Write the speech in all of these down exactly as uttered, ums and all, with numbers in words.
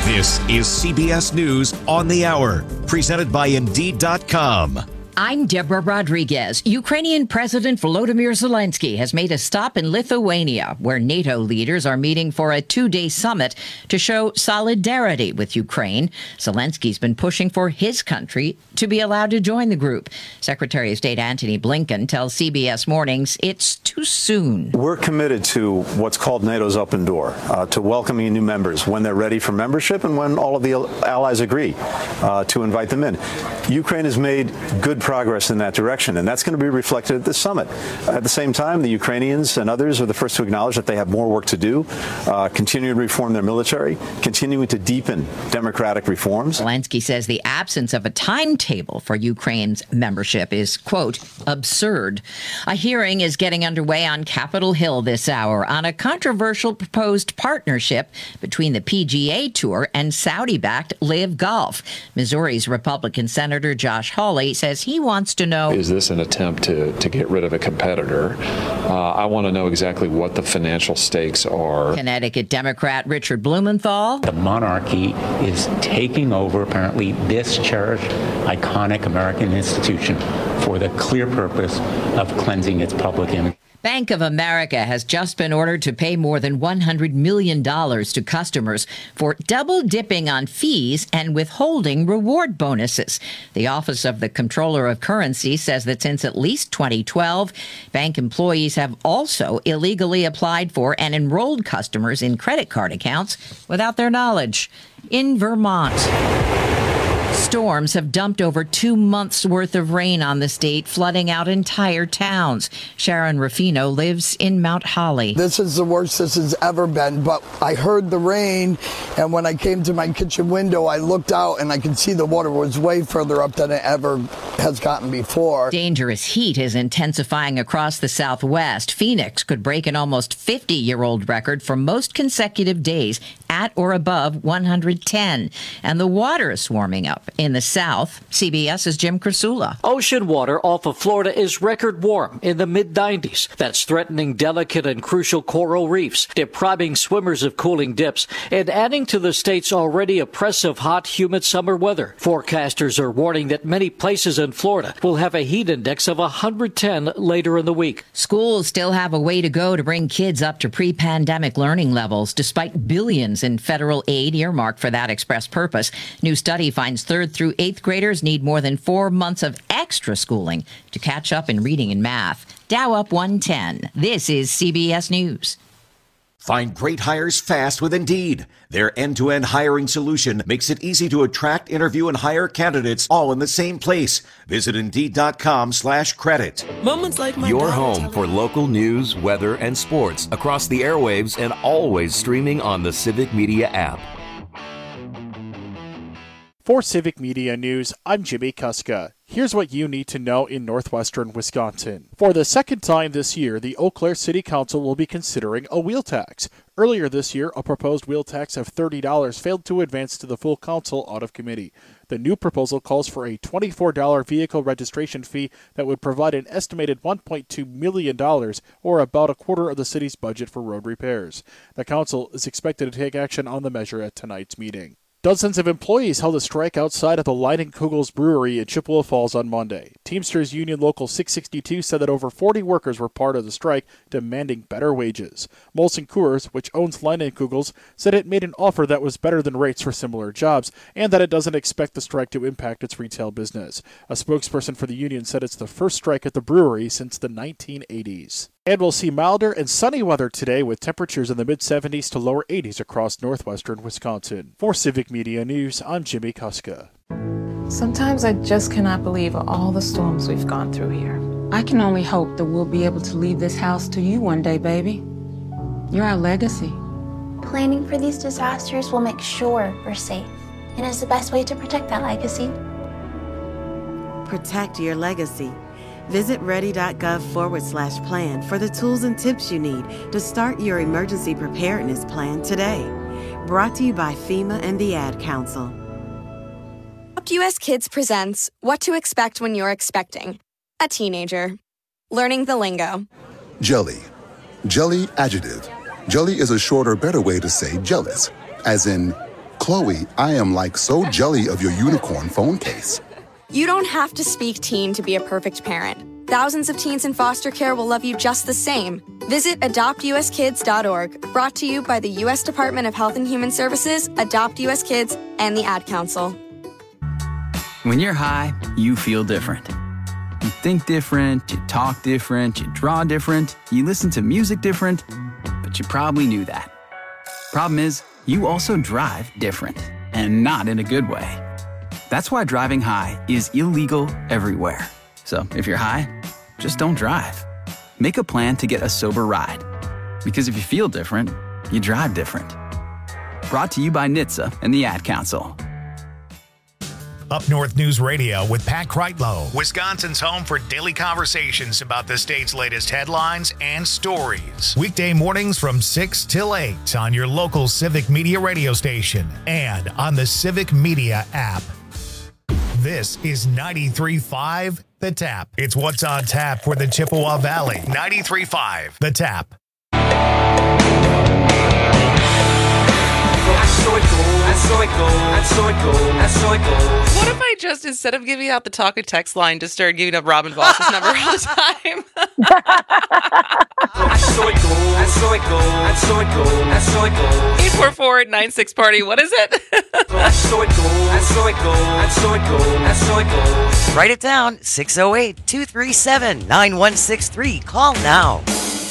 This is C B S News on the Hour, presented by Indeed dot com. I'm Deborah Rodriguez. Ukrainian President Volodymyr Zelensky has made a stop in Lithuania, where NATO leaders are meeting for a two-day summit to show solidarity with Ukraine. Zelensky's been pushing for his country to be allowed to join the group. Secretary of State Antony Blinken tells C B S Mornings it's too soon. We're committed to what's called NATO's open door, uh, to welcoming new members when they're ready for membership and when all of the allies agree uh, to invite them in. Ukraine has made good progress in that direction, and that's going to be reflected at this summit. At the same time, the Ukrainians and others are the first to acknowledge that they have more work to do, uh, continue to reform their military, continuing to deepen democratic reforms. Zelensky says the absence of a timetable for Ukraine's membership is, quote, absurd. A hearing is getting underway on Capitol Hill this hour on a controversial proposed partnership between the P G A Tour and Saudi-backed Live Golf. Missouri's Republican Senator Josh Hawley says he wants to know, is this an attempt to, to get rid of a competitor? Uh, I want to know exactly what the financial stakes are. Connecticut Democrat Richard Blumenthal. The monarchy is taking over, apparently, this cherished, iconic American institution for the clear purpose of cleansing its public image. Bank of America has just been ordered to pay more than one hundred million dollars to customers for double dipping on fees and withholding reward bonuses. The Office of the Comptroller of Currency says that since at least twenty twelve, bank employees have also illegally applied for and enrolled customers in credit card accounts without their knowledge. In Vermont, storms have dumped over two months' worth of rain on the state, flooding out entire towns. Sharon Ruffino lives in Mount Holly. This is the worst this has ever been, but I heard the rain, and when I came to my kitchen window, I looked out and I could see the water was way further up than it ever has gotten before. Dangerous heat is intensifying across the Southwest. Phoenix could break an almost fifty-year-old record for most consecutive days at or above one hundred ten. And the water is swarming up in the South. CBS's Jim Krasula. Ocean water off of Florida is record warm in the mid nineties. That's threatening delicate and crucial coral reefs, depriving swimmers of cooling dips, and adding to the state's already oppressive hot, humid summer weather. Forecasters are warning that many places in Florida will have a heat index of one hundred ten later in the week. Schools still have a way to go to bring kids up to pre-pandemic learning levels, despite billions in federal aid earmarked for that express purpose. New study finds third through eighth graders need more than four months of extra schooling to catch up in reading and math. Dow up one ten. This is C B S News. Find great hires fast with Indeed. Their end-to-end hiring solution makes it easy to attract, interview, and hire candidates all in the same place. Visit Indeed.com slash credit. Moments like my Your home for local news, weather, and sports across the airwaves and always streaming on the Civic Media app. For Civic Media News, I'm Jimmy Kuska. Here's what you need to know in northwestern Wisconsin. For the second time this year, the Eau Claire City Council will be considering a wheel tax. Earlier this year, a proposed wheel tax of thirty dollars failed to advance to the full council out of committee. The new proposal calls for a twenty-four dollars vehicle registration fee that would provide an estimated one point two million dollars, or about a quarter of the city's budget for road repairs. The council is expected to take action on the measure at tonight's meeting. Dozens of employees held a strike outside of the Leinenkugels Brewery in Chippewa Falls on Monday. Teamsters Union Local six sixty-two said that over forty workers were part of the strike, demanding better wages. Molson Coors, which owns Leinenkugels, said it made an offer that was better than rates for similar jobs, and that it doesn't expect the strike to impact its retail business. A spokesperson for the union said it's the first strike at the brewery since the nineteen eighties. And we'll see milder and sunny weather today with temperatures in the mid-seventies to lower eighties across northwestern Wisconsin. For Civic Media News, I'm Jimmy Kuska. Sometimes I just cannot believe all the storms we've gone through here. I can only hope that we'll be able to leave this house to you one day, baby. You're our legacy. Planning for these disasters will make sure we're safe, and is the best way to protect that legacy. Protect your legacy. Visit ready.gov forward slash plan for the tools and tips you need to start your emergency preparedness plan today. Brought to you by FEMA and the Ad Council. U S Kids presents What to Expect When You're Expecting a Teenager. Learning the lingo. Jelly. Jelly adjective. Jelly is a shorter, better way to say jealous, as in Chloe, I am like so jelly of your unicorn phone case. You don't have to speak teen to be a perfect parent. Thousands of teens in foster care will love you just the same. Visit adopt u s kids dot org, brought to you by the U S Department of Health and Human Services, Adopt U S Kids, and the Ad Council. When you're high, you feel different. You think different, you talk different, you draw different, you listen to music different, but you probably knew that. Problem is, you also drive different, and not in a good way. That's why driving high is illegal everywhere. So if you're high, just don't drive. Make a plan to get a sober ride. Because if you feel different, you drive different. Brought to you by N H T S A and the Ad Council. Up North News Radio with Pat Kreitlow, Wisconsin's home for daily conversations about the state's latest headlines and stories. Weekday mornings from six till eight on your local Civic Media radio station and on the Civic Media app. This is ninety-three point five The Tap. It's what's on tap for the Chippewa Valley. ninety-three point five The Tap. What if I just, instead of giving out the talk and text line, just started giving up Robin Voss's number all the time? eight four four nine six party. What is it? Write it down. six oh eight, two three seven, nine one six three. Call now.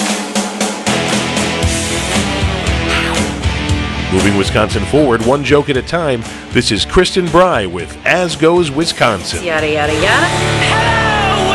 Moving Wisconsin forward, one joke at a time. This is Kristen Bry with As Goes Wisconsin. Yada, yada, yada. Hello,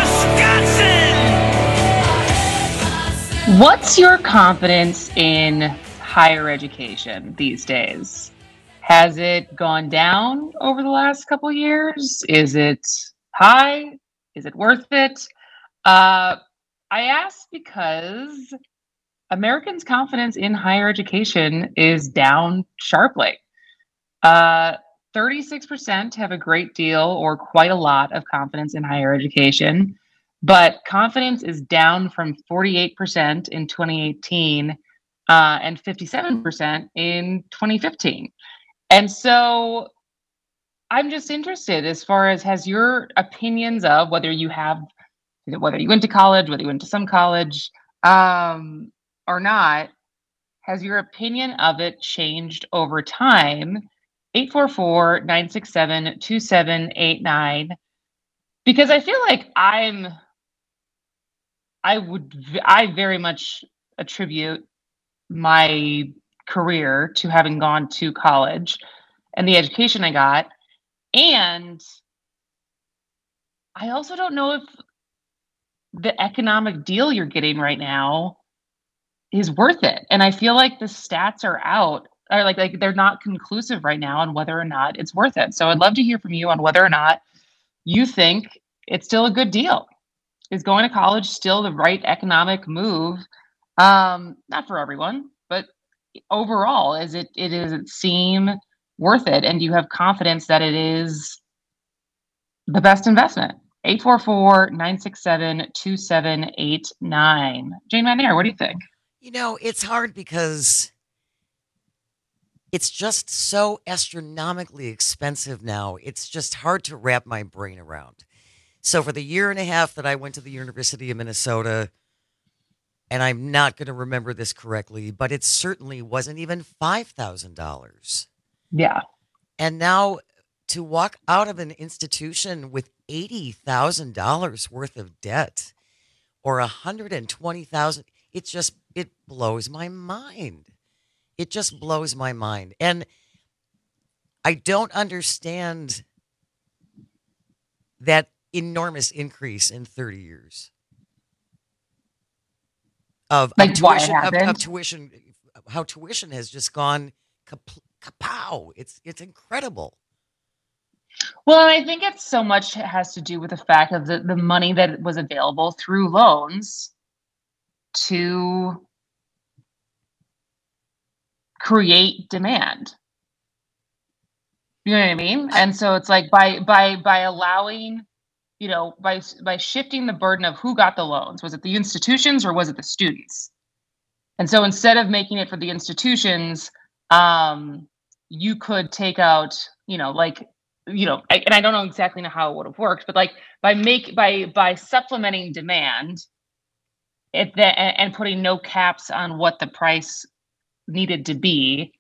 Wisconsin! What's your confidence in higher education these days? Has it gone down over the last couple of years? Is it high? Is it worth it? Uh, I ask because Americans' confidence in higher education is down sharply. Uh, thirty-six percent have a great deal or quite a lot of confidence in higher education, but confidence is down from forty-eight percent in twenty eighteen uh, and fifty-seven percent in twenty fifteen. And so I'm just interested as far as has your opinions of whether you have, whether you went to college, whether you went to some college, um, or not, has your opinion of it changed over time? eight four four nine six seven two seven eight nine. Because I feel like I'm, I would, I very much attribute my career to having gone to college and the education I got. And I also don't know if the economic deal you're getting right now is worth it. And I feel like the stats are out, or like, like they're not conclusive right now on whether or not it's worth it. So I'd love to hear from you on whether or not you think it's still a good deal. Is going to college still the right economic move? Um, not for everyone, but overall, is it, it does it seem worth it? And do you have confidence that it is the best investment? eight four four nine six seven two seven eight nine. Jane McNair, what do you think? You know, it's hard because it's just so astronomically expensive now. It's just hard to wrap my brain around. So for the year and a half that I went to the University of Minnesota, and I'm not going to remember this correctly, but it certainly wasn't even five thousand dollars. Yeah. And now to walk out of an institution with eighty thousand dollars worth of debt or one hundred twenty thousand dollars, it's just, it blows my mind. It just blows my mind. And I don't understand that enormous increase in thirty years of, like of, tuition, of, of tuition, how tuition has just gone kap- kapow. It's, it's incredible. Well, I think it's so much has to do with the fact of the, the money that was available through loans to create demand. You know what I mean? And so it's like by by by allowing, you know, by by shifting the burden of who got the loans, was it the institutions or was it the students? And so instead of making it for the institutions, um, you could take out, you know, like, you know, I, and I don't know exactly know how it would have worked, but like by make by by supplementing demand, it the, and, and putting no caps on what the price needed to be,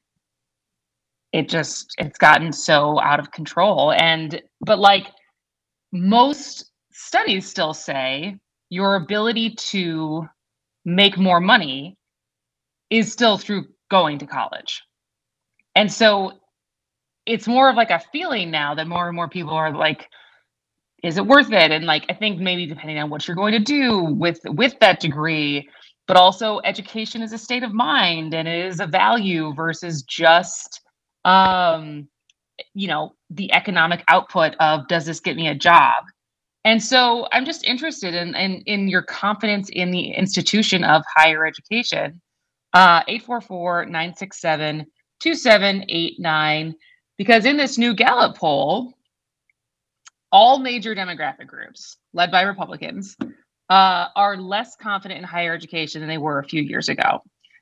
it just it's gotten so out of control. And but like most studies still say your ability to make more money is still through going to college. And so it's more of like a feeling now that more and more people are like, is it worth it? And like, I think maybe depending on what you're going to do with, with that degree, but also education is a state of mind and it is a value versus just, um, you know, the economic output of, does this get me a job? And so I'm just interested in, in, in your confidence in the institution of higher education. Uh, eight four four, nine six seven, two seven eight nine. Because in this new Gallup poll, all major demographic groups, led by Republicans, uh, are less confident in higher education than they were a few years ago.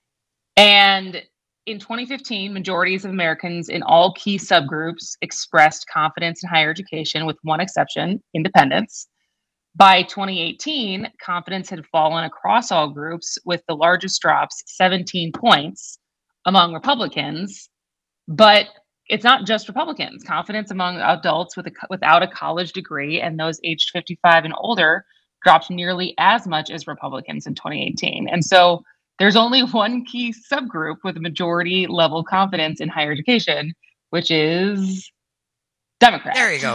And in twenty fifteen, majorities of Americans in all key subgroups expressed confidence in higher education, with one exception, independents. By twenty eighteen, confidence had fallen across all groups, with the largest drops, seventeen points, among Republicans. But it's not just Republicans. Confidence among adults with a, without a college degree and those aged fifty-five and older dropped nearly as much as Republicans in twenty eighteen. And so there's only one key subgroup with a majority level confidence in higher education, which is Democrats. There you go.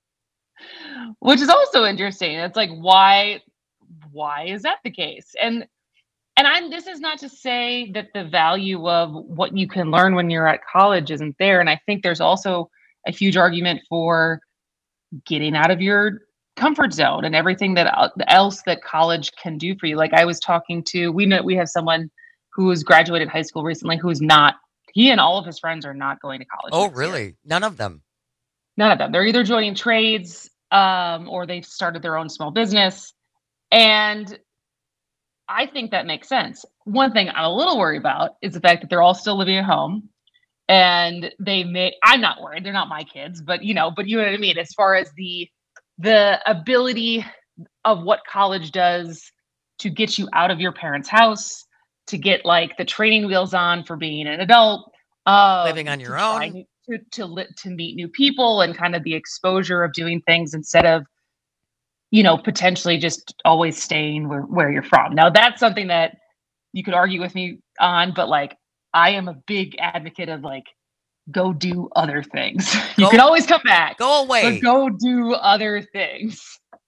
Which is also interesting. It's like, why, why is that the case? And And I'm, this is not to say that the value of what you can learn when you're at college isn't there. And I think there's also a huge argument for getting out of your comfort zone and everything that else that college can do for you. Like I was talking to, we know we have someone who has graduated high school recently who's not, he and all of his friends are not going to college. Oh, really? Year. None of them? None of them. They're either joining trades um, or they've started their own small business. And I think that makes sense. One thing I'm a little worried about is the fact that they're all still living at home, and they may, I'm not worried. They're not my kids, but you know, but you know what I mean? As far as the, the ability of what college does to get you out of your parents' house, to get like the training wheels on for being an adult, uh, living on your own, to, to, li- to meet new people and kind of the exposure of doing things instead of, you know, potentially just always staying where, where you're from. Now, that's something that you could argue with me on, but like, I am a big advocate of like, go do other things. You go, can always come back. Go away. But go do other things.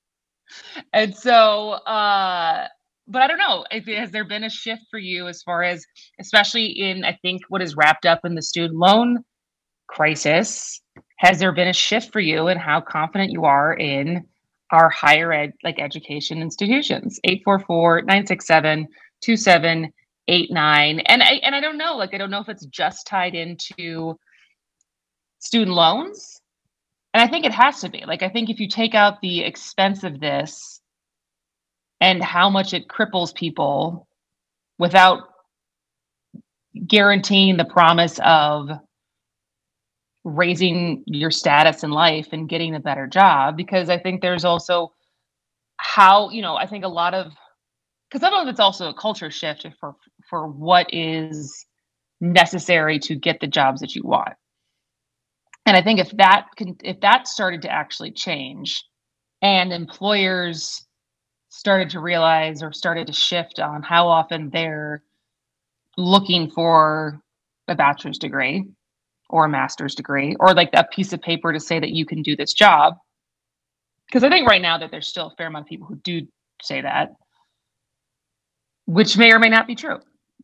And so, uh, but I don't know, if, has there been a shift for you as far as, especially in, I think, what is wrapped up in the student loan crisis, has there been a shift for you in how confident you are in our higher ed, like education institutions? eight four four, nine six seven, two seven eight nine. And I, and I don't know, like, I don't know if it's just tied into student loans. And I think it has to be. Like, I think if you take out the expense of this and how much it cripples people without guaranteeing the promise of raising your status in life and getting a better job, because I think there's also how, you know, I think a lot of, because I don't know if it's also a culture shift for, for what is necessary to get the jobs that you want. And I think if that can, if that started to actually change and employers started to realize or started to shift on how often they're looking for a bachelor's degree or a master's degree, or like a piece of paper to say that you can do this job. Because I think right now that there's still a fair amount of people who do say that, which may or may not be true.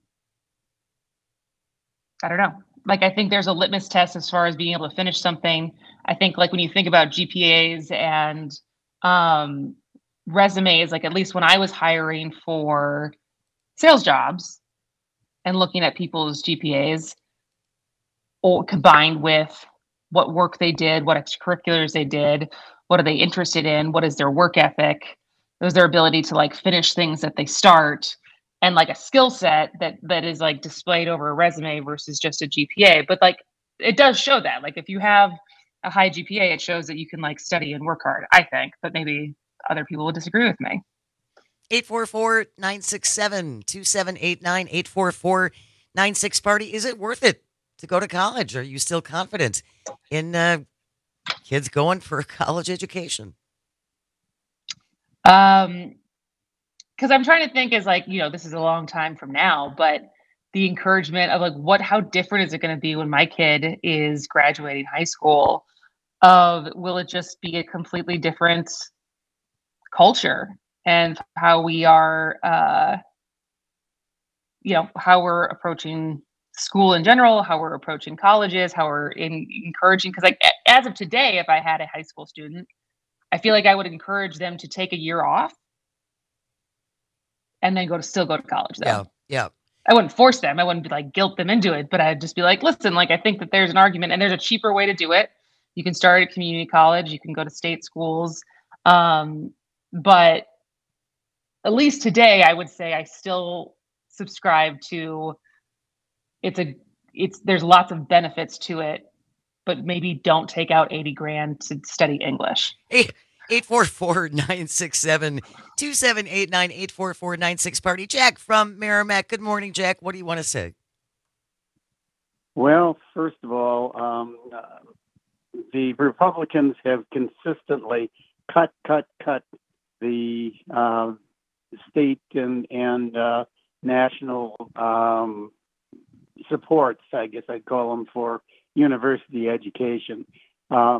I don't know. Like, I think there's a litmus test as far as being able to finish something. I think like when you think about G P As and um, resumes, like at least when I was hiring for sales jobs and looking at people's G P As, or combined with what work they did, what extracurriculars they did, what are they interested in, what is their work ethic, what is their ability to like finish things that they start, and like a skill set that that is like displayed over a resume versus just a G P A. But like it does show that. Like if you have a high G P A, it shows that you can like study and work hard, I think, but maybe other people will disagree with me. eight four four, nine six seven, two seven eight nine, eight four four, nine six party. Is it worth it to go to college? Are you still confident in uh, kids going for a college education? Um, because I'm trying to think is like, you know, this is a long time from now, but the encouragement of like, what, how different is it going to be when my kid is graduating high school? Of will it just be a completely different culture and how we are, uh, you know, how we're approaching school in general, how we're approaching colleges, how we're in, encouraging. Because like as of today, if I had a high school student, I feel like I would encourage them to take a year off and then go to still go to college. Though. Yeah, yeah. I wouldn't force them. I wouldn't be like guilt them into it, but I'd just be like, listen, like I think that there's an argument and there's a cheaper way to do it. You can start at community college. You can go to state schools. Um, but at least today, I would say I still subscribe to it's a it's there's lots of benefits to it, but maybe don't take out eighty grand to study English. eight four four, nine six seven, two seven eight nine, eight four four nine six party. Jack from Merrimack. Good morning, Jack. What do you want to say? Well, first of all, um, uh, the Republicans have consistently cut, cut, cut the uh, state and, and uh, national um, supports, I guess I'd call them, for university education. Uh,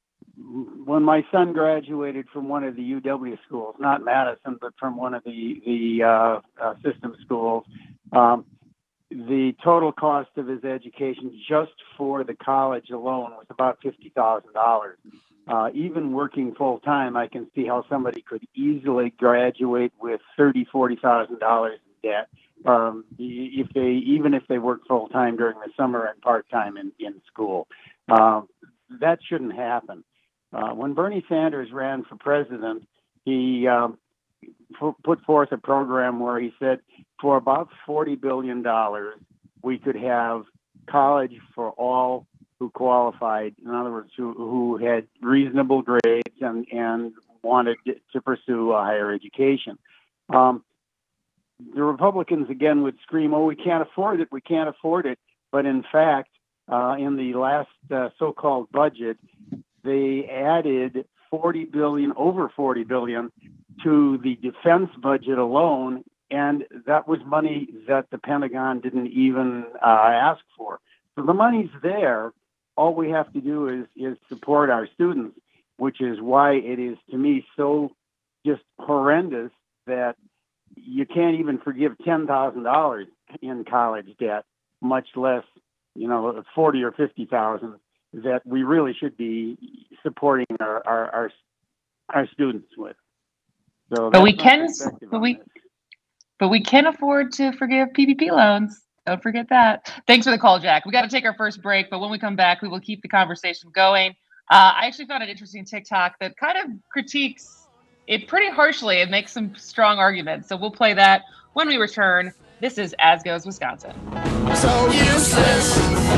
when my son graduated from one of the U W schools, not Madison, but from one of the, the uh, uh, system schools, um, the total cost of his education just for the college alone was about fifty thousand dollars. Uh, even working full time, I can see how somebody could easily graduate with thirty thousand dollars, forty thousand dollars in debt. Um, if they, even if they work full time during the summer and part time in, in school, uh, that shouldn't happen. Uh, when Bernie Sanders ran for president, he um, f- put forth a program where he said, for about forty billion dollars, we could have college for all who qualified. In other words, who, who had reasonable grades and, and wanted to pursue a higher education. Um, the Republicans, again, would scream, oh, we can't afford it, we can't afford it. But in fact, uh, in the last uh, so-called budget, they added forty billion dollars, over forty billion dollars to the defense budget alone, and that was money that the Pentagon didn't even uh, ask for. So the money's there. All we have to do is, is support our students, which is why it is, to me, so just horrendous that you can't even forgive ten thousand dollars in college debt, much less, you know, forty or fifty thousand dollars that we really should be supporting our, our, our, our students with. So but we can, but we, but we can afford to forgive P P P loans. Don't forget that. Thanks for the call, Jack. We got to take our first break, but when we come back, we will keep the conversation going. Uh, I actually found an interesting TikTok that kind of critiques it pretty harshly and makes some strong arguments. So we'll play that when we return. This is As Goes Wisconsin. So useless.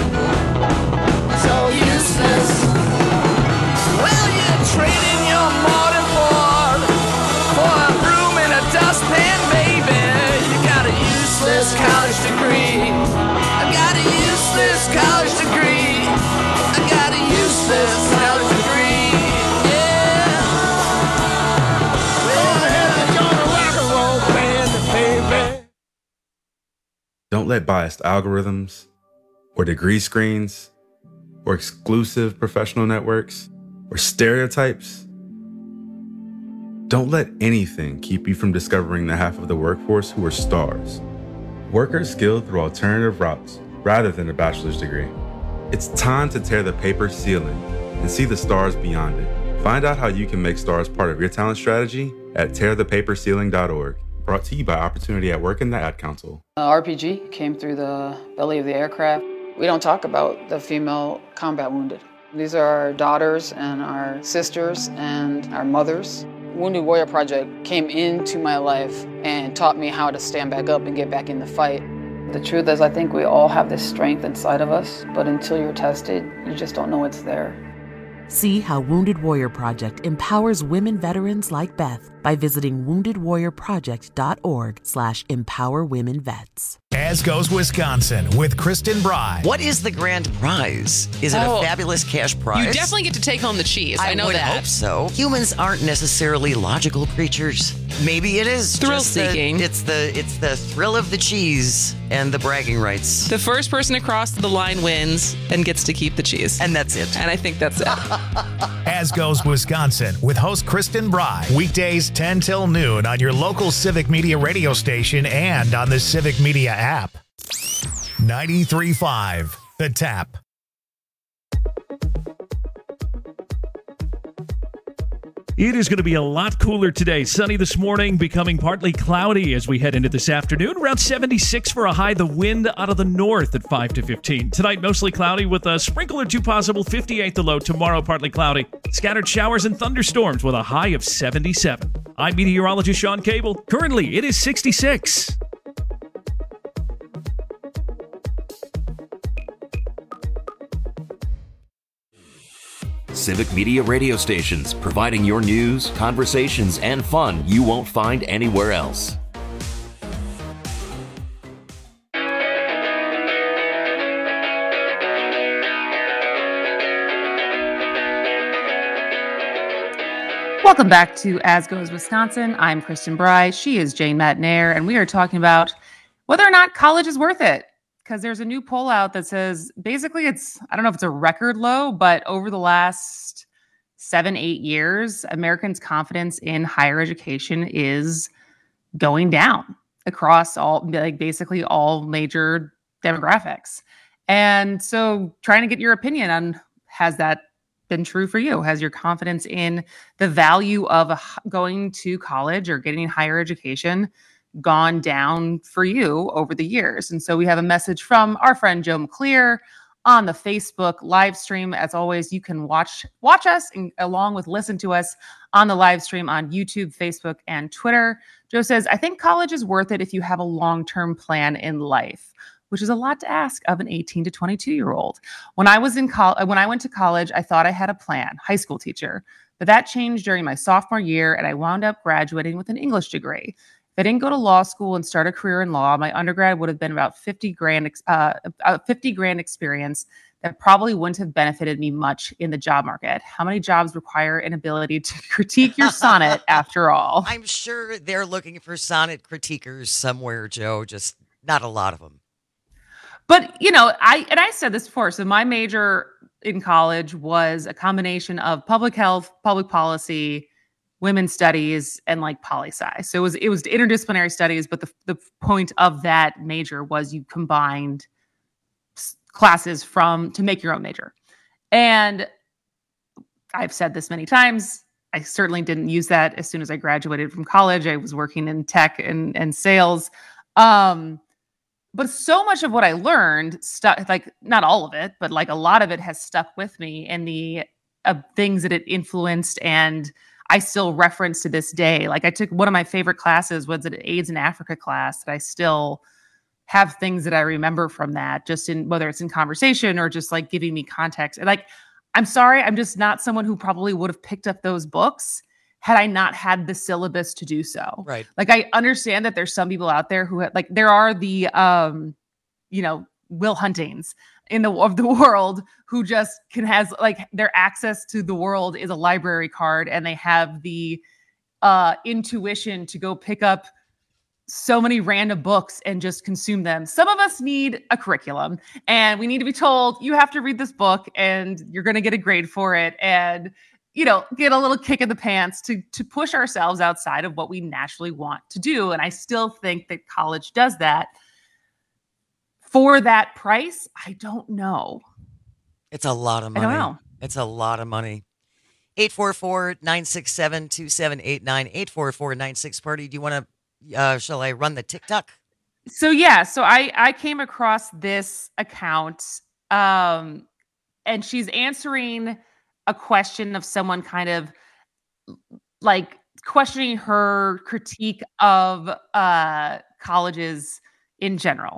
So useless. Well, you're trading your mortarboard for a broom and a dustpan, baby. You got a useless college degree. I got a useless college degree. I got a useless college degree. Yeah. Well, hell, you're gonna rock and roll band, baby. Don't let biased algorithms or degree screens or exclusive professional networks or stereotypes. Don't let anything keep you from discovering the half of the workforce who are stars. Workers skilled through alternative routes rather than a bachelor's degree. It's time to tear the paper ceiling and see the stars beyond it. Find out how you can make stars part of your talent strategy at tear the paper ceiling dot org. Brought to you by Opportunity at Work and the Ad Council. Uh, R P G came through the belly of the aircraft. We don't talk about the female combat wounded. These are our daughters and our sisters and our mothers. Wounded Warrior Project came into my life and taught me how to stand back up and get back in the fight. The truth is, I think we all have this strength inside of us, but until you're tested, you just don't know it's there. See how Wounded Warrior Project empowers women veterans like Beth by visiting wounded warrior project dot org slash empower women vets. As Goes Wisconsin with Kristen Bry. What is the grand prize? Is it Oh, a fabulous cash prize? You definitely get to take home the cheese. I, I know would that. hope so. Humans aren't necessarily logical creatures. Maybe it is Thrill just the- seeking. it's the it's the thrill of the cheese and the bragging rights. The first person across the line wins and gets to keep the cheese. And that's it. And I think that's it. As Goes Wisconsin with host Kristen Bry. Weekdays ten till noon on your local Civic Media radio station and on the Civic Media app. ninety-three point five The Tap. It is going to be a lot cooler today. Sunny this morning, becoming partly cloudy as we head into this afternoon. Around seventy-six for a high. The wind out of the north at five to fifteen. Tonight, mostly cloudy with a sprinkle or two possible. fifty-eight the low. Tomorrow, partly cloudy. Scattered showers and thunderstorms with a high of seventy-seven. I'm meteorologist Sean Cable. Currently, it is sixty-six. Civic Media radio stations, providing your news, conversations, and fun you won't find anywhere else. Welcome back to As Goes Wisconsin. I'm Kristen Bry. She is Jane Matnair, and we are talking about whether or not college is worth it. Because there's a new poll out that says basically it's, I don't know if it's a record low, but over the last seven, eight years, Americans' confidence in higher education is going down across all, like basically all major demographics. And so trying to get your opinion on, has that been true for you? Has your confidence in the value of a, going to college or getting higher education gone down for you over the years? And so we have a message from our friend Joe McClear on the Facebook live stream. As always, you can watch watch us and along with listen to us on the live stream on YouTube, Facebook, and Twitter. Joe says, I think college is worth it if you have a long-term plan in life, which is a lot to ask of an eighteen to twenty-two year old. When I was in college, when I went to college, I thought I had a plan, high school teacher, but that changed during my sophomore year and I wound up graduating with an English degree. If I didn't go to law school and start a career in law, my undergrad would have been about fifty grand, uh, a fifty grand experience that probably wouldn't have benefited me much in the job market. How many jobs require an ability to critique your sonnet after all? I'm sure they're looking for sonnet critiquers somewhere, Joe, just not a lot of them. But, you know, I, and I said this before, so my major in college was a combination of public health, public policy, women's studies, and like poli-sci. So it was it was interdisciplinary studies, but the the point of that major was you combined s- classes from to make your own major. And I've said this many times. I certainly didn't use that as soon as I graduated from college. I was working in tech and and sales. Um, but so much of what I learned stuck, like not all of it, but like a lot of it has stuck with me, and the uh, things that it influenced and I still reference to this day. Like I took one of my favorite classes was an AIDS in Africa class that I still have things that I remember from that, just in whether it's in conversation or just like giving me context. And like, I'm sorry, I'm just not someone who probably would have picked up those books had I not had the syllabus to do so. Right. Like I understand that there's some people out there who have, like there are the, um, you know, Will Huntings in the of the world who just can has like their access to the world is a library card, and they have the uh, intuition to go pick up so many random books and just consume them. Some of us need a curriculum, and we need to be told you have to read this book and you're going to get a grade for it, and you know, get a little kick in the pants to to push ourselves outside of what we naturally want to do. And I still think that college does that. For that price, I don't know. It's a lot of money. I don't know. It's a lot of money. eight four four, nine six seven, two seven eight nine, eight four four, nine six party. Do you want to, uh, shall I run the TikTok? So yeah, so I, I came across this account um, and she's answering a question of someone kind of like questioning her critique of uh, colleges in general.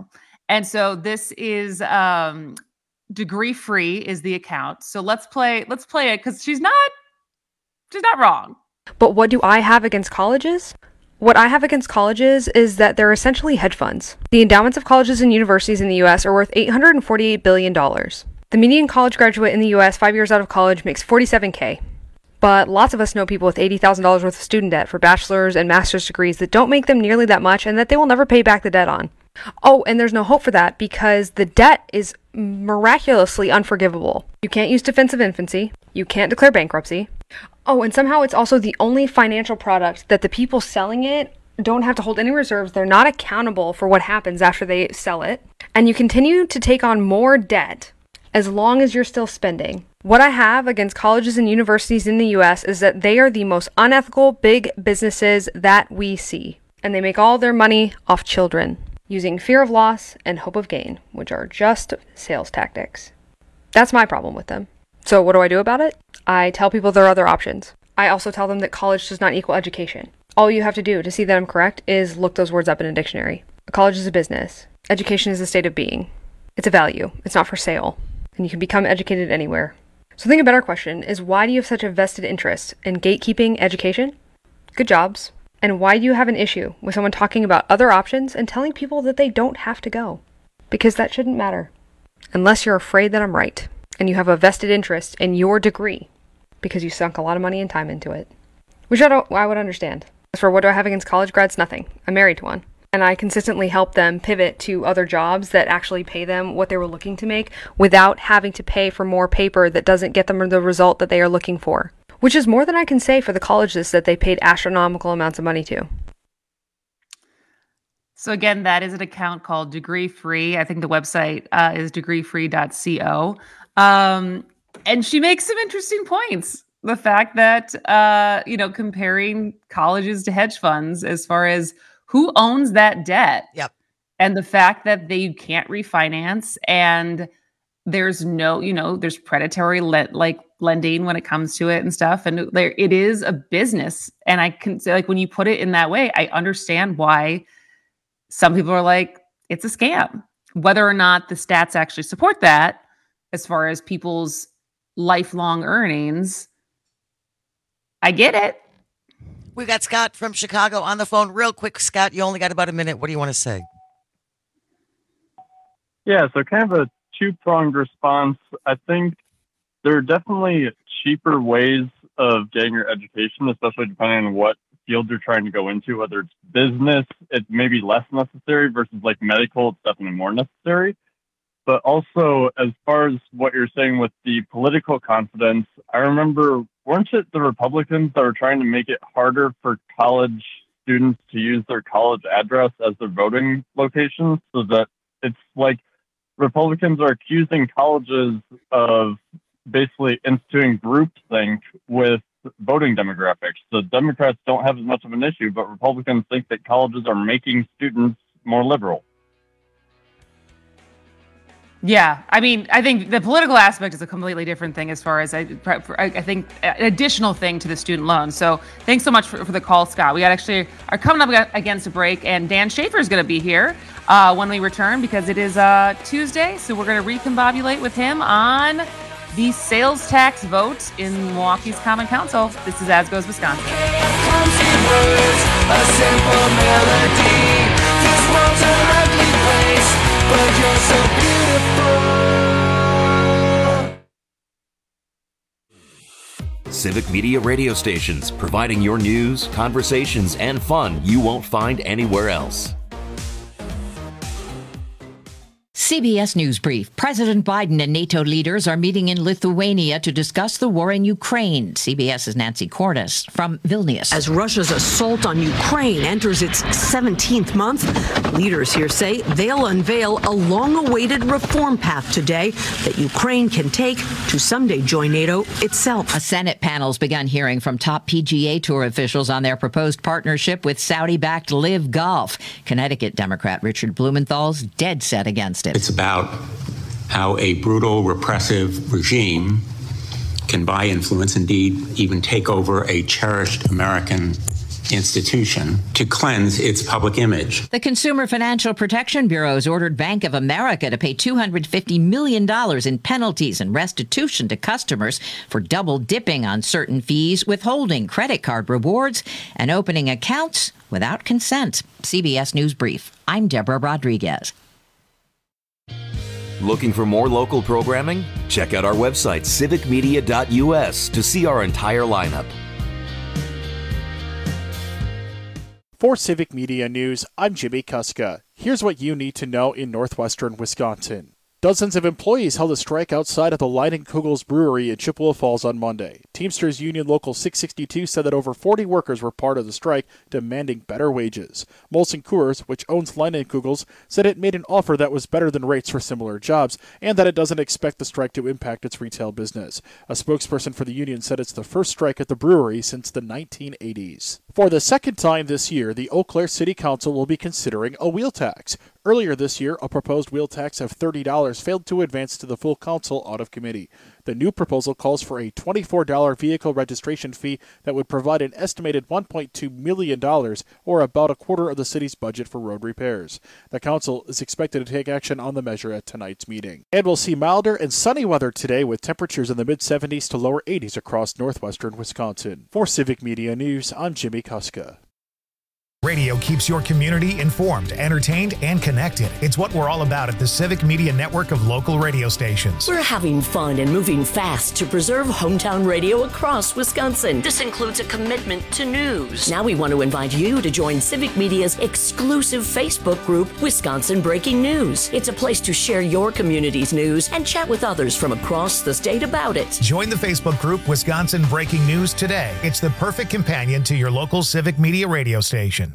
And so this is um, Degree Free is the account. So let's play let's play it because she's not she's not wrong. But what do I have against colleges? What I have against colleges is that they're essentially hedge funds. The endowments of colleges and universities in the U S are worth eight hundred forty-eight billion dollars. The median college graduate in the U S five years out of college makes forty-seven thousand. But lots of us know people with eighty thousand dollars worth of student debt for bachelor's and master's degrees that don't make them nearly that much and that they will never pay back the debt on. Oh, and there's no hope for that because the debt is miraculously unforgivable. You can't use defense of infancy. You can't declare bankruptcy. Oh, and somehow it's also the only financial product that the people selling it don't have to hold any reserves. They're not accountable for what happens after they sell it. And you continue to take on more debt as long as you're still spending. What I have against colleges and universities in the U S is that they are the most unethical big businesses that we see. And they make all their money off children, using fear of loss and hope of gain, which are just sales tactics. That's my problem with them. So what do I do about it? I tell people there are other options. I also tell them that college does not equal education. All you have to do to see that I'm correct is look those words up in a dictionary. A college is a business. Education is a state of being. It's a value. It's not for sale. And you can become educated anywhere. So I think a better question is, why do you have such a vested interest in gatekeeping education? Good jobs. And why do you have an issue with someone talking about other options and telling people that they don't have to go? Because that shouldn't matter. Unless you're afraid that I'm right and you have a vested interest in your degree because you sunk a lot of money and time into it. Which I, don't, I would understand. As for what do I have against college grads? Nothing. I'm married to one. And I consistently help them pivot to other jobs that actually pay them what they were looking to make without having to pay for more paper that doesn't get them the result that they are looking for. Which is more than I can say for the colleges that they paid astronomical amounts of money to. So again, that is an account called Degree Free. I think the website uh, is degree free dot co. Um, and she makes some interesting points. The fact that, uh, you know, comparing colleges to hedge funds as far as who owns that debt. Yep. And the fact that they can't refinance and there's no, you know, there's predatory le- like lending when it comes to it and stuff. And there, it is a business. And I can say, like, when you put it in that way, I understand why some people are like, it's a scam. Whether or not the stats actually support that, as far as people's lifelong earnings, I get it. We got Scott from Chicago on the phone. Real quick, Scott, you only got about a minute. What do you want to say? Yeah, so kind of a two-pronged response. I think there are definitely cheaper ways of getting your education, especially depending on what field you're trying to go into. Whether it's business, it may be less necessary versus like medical, it's definitely more necessary. But also, as far as what you're saying with the political confidence, I remember, weren't it the Republicans that were trying to make it harder for college students to use their college address as their voting location, so that it's like Republicans are accusing colleges of basically instituting groupthink with voting demographics. So Democrats don't have as much of an issue, but Republicans think that colleges are making students more liberal. Yeah, I mean, I think the political aspect is a completely different thing as far as I, I think an additional thing to the student loan. So thanks so much for, for the call, Scott. We got actually are coming up against a break, and Dan Schaefer is going to be here uh, when we return because it is uh, Tuesday. So we're going to recombobulate with him on the sales tax vote in Milwaukee's Common Council. This is As Goes Wisconsin. A simple melody. This world's an ugly place, but you're so beautiful. Civic Media radio stations, providing your news, conversations, and fun you won't find anywhere else. C B S News Brief. President Biden and NATO leaders are meeting in Lithuania to discuss the war in Ukraine. CBS's Nancy Cordes from Vilnius. As Russia's assault on Ukraine enters its seventeenth month, leaders here say they'll unveil a long-awaited reform path today that Ukraine can take to someday join NATO itself. A Senate panel's begun hearing from top P G A Tour officials on their proposed partnership with Saudi-backed Live Golf. Connecticut Democrat Richard Blumenthal's dead set against it. It's about how a brutal, repressive regime can buy influence, indeed, even take over a cherished American institution to cleanse its public image. The Consumer Financial Protection Bureau has ordered Bank of America to pay two hundred fifty million dollars in penalties and restitution to customers for double dipping on certain fees, withholding credit card rewards, and opening accounts without consent. C B S News Brief. I'm Deborah Rodriguez. Looking for more local programming? Check out our website, civic media dot u s, to see our entire lineup. For Civic Media News, I'm Jimmy Kuska. Here's what you need to know in northwestern Wisconsin. Dozens of employees held a strike outside of the Leinenkugels Brewery in Chippewa Falls on Monday. Teamsters Union Local six sixty-two said that over forty workers were part of the strike, demanding better wages. Molson Coors, which owns Leinenkugels, said it made an offer that was better than rates for similar jobs, and that it doesn't expect the strike to impact its retail business. A spokesperson for the union said it's the first strike at the brewery since the nineteen eighties. For the second time this year, the Eau Claire City Council will be considering a wheel tax. Earlier this year, a proposed wheel tax of thirty dollars failed to advance to the full council out of committee. The new proposal calls for a twenty-four dollars vehicle registration fee that would provide an estimated one point two million dollars, or about a quarter of the city's budget for road repairs. The council is expected to take action on the measure at tonight's meeting. And we'll see milder and sunny weather today with temperatures in the mid-seventies to lower eighties across northwestern Wisconsin. For Civic Media News, I'm Jimmy Kuska. Radio keeps your community informed, entertained, and connected. It's what we're all about at the Civic Media Network of local radio stations. We're having fun and moving fast to preserve hometown radio across Wisconsin. This includes a commitment to news. Now we want to invite you to join Civic Media's exclusive Facebook group, Wisconsin Breaking News. It's a place to share your community's news and chat with others from across the state about it. Join the Facebook group Wisconsin Breaking News today. It's the perfect companion to your local Civic Media radio station.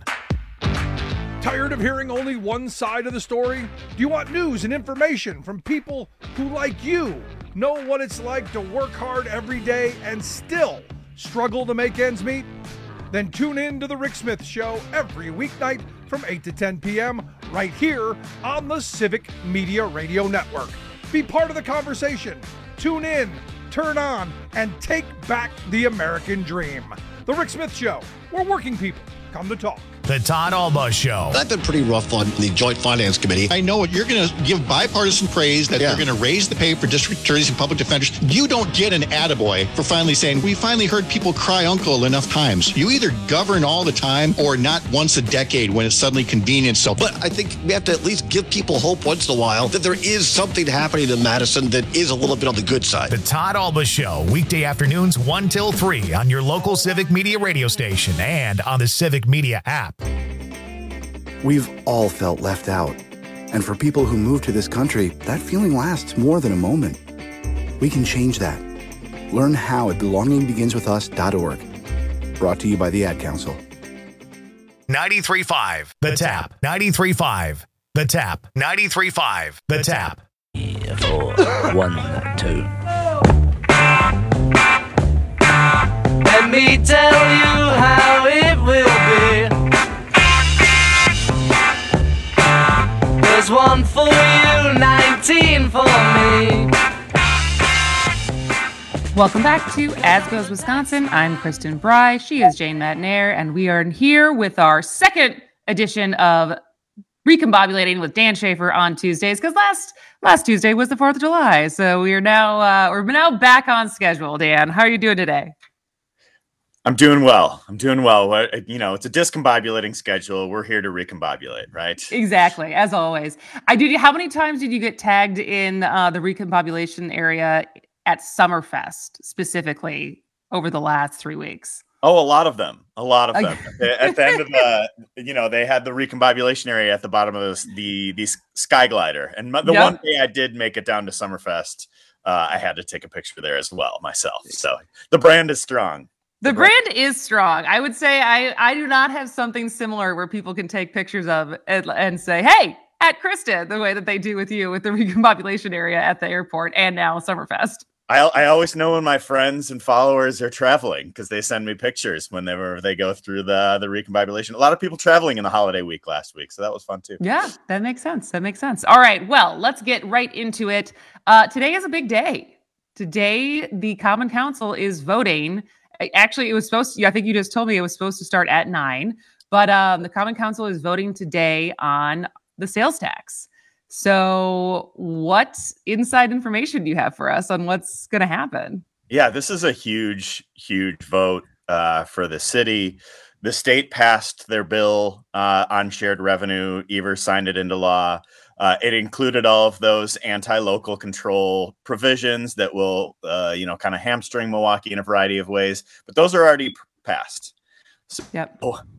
Tired of hearing only one side of the story? Do you want news and information from people who, like you, know what it's like to work hard every day and still struggle to make ends meet? Then tune in to The Rick Smith Show every weeknight from eight to ten p.m. right here on the Civic Media Radio Network. Be part of the conversation. Tune in, turn on, and take back the American dream. The Rick Smith Show, where working people come to talk. The Todd Alba Show. I've been pretty rough on the Joint Finance Committee. I know you're going to give bipartisan praise that yeah. you're going to raise the pay for district attorneys and public defenders. You don't get an attaboy for finally saying, we finally heard people cry uncle enough times. You either govern all the time or not once a decade when it's suddenly convenient. So, but I think we have to at least give people hope once in a while that there is something happening in Madison that is a little bit on the good side. The Todd Alba Show, weekday afternoons one till three on your local Civic Media radio station and on the Civic Media app. We've all felt left out. And for people who move to this country, that feeling lasts more than a moment. We can change that. Learn how at belonging begins with us dot org. Brought to you by the Ad Council. ninety-three point five The Tap. ninety-three point five The Tap. ninety-three point five The Tap. Yeah, four, one, two. Let me tell you how it will be. There's one for you, nineteen for me. Welcome back to As Goes Wisconsin. I'm Kristen Bry. She is Jane Matnair, and we are here with our second edition of Recombobulating with Dan Schaefer on Tuesdays, because last last Tuesday was the fourth of July. So we are now uh, we're now back on schedule. Dan, how are you doing today? I'm doing well. I'm doing well. You know, it's a discombobulating schedule. We're here to recombobulate, right? Exactly, as always. I did. How many times did you get tagged in uh, the recombobulation area at Summerfest specifically over the last three weeks? Oh, a lot of them. A lot of them. At the end of the, you know, they had the recombobulation area at the bottom of the the, the sky glider. And the yep. one day I did make it down to Summerfest, uh, I had to take a picture there as well myself. So the brand is strong. The brand is strong. I would say I, I do not have something similar where people can take pictures of and, and say, hey, at Kristen, the way that they do with you with the recombobulation area at the airport and now Summerfest. I, I always know when my friends and followers are traveling because they send me pictures whenever they go through the, the recombobulation. A lot of people traveling in the holiday week last week, so that was fun too. Yeah, that makes sense. That makes sense. All right, well, let's get right into it. Uh, today is a big day. Today, the Common Council is voting actually, it was supposed to, I think you just told me it was supposed to start at nine, but um, the Common Council is voting today on the sales tax. So what inside information do you have for us on what's going to happen? Yeah, this is a huge, huge vote uh, for the city. The state passed their bill uh, on shared revenue. Evers signed it into law. Uh, it included all of those anti-local control provisions that will, uh, you know, kind of hamstring Milwaukee in a variety of ways. But those are already passed. So, yep.